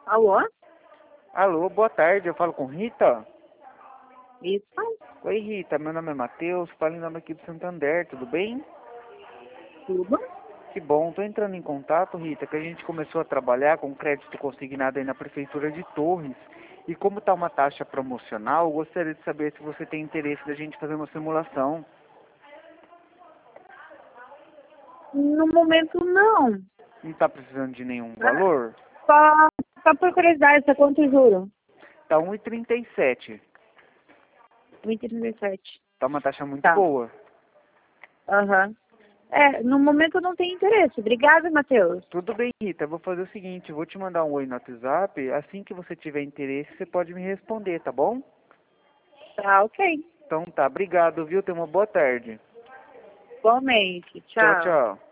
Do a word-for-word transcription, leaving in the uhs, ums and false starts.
Alô? Alô, boa tarde, eu falo com Rita? Isso? Oi Rita, meu nome é Matheus, falo em nome aqui do Santander, tudo bem? Tudo? Que bom, tô entrando em contato, Rita, que a gente começou a trabalhar com crédito consignado aí na Prefeitura de Torres. E como tá uma taxa promocional, eu gostaria de saber se você tem interesse da gente fazer uma simulação. No momento, não. Não tá precisando de nenhum Ah, valor? Só, só por curiosidade, você quanto juro? Tá um e trinta e sete. vinte e trinta e sete. Tá uma taxa muito Tá. boa. Aham. É, no momento eu não tenho interesse. Obrigada, Matheus. Tudo bem, Rita, eu vou fazer o seguinte, eu vou te mandar um oi no WhatsApp, assim que você tiver interesse, você pode me responder, tá bom? Tá, ok. Então tá, obrigado, viu? Tenha uma boa tarde. Igualmente. Tchau, Tchau. tchau.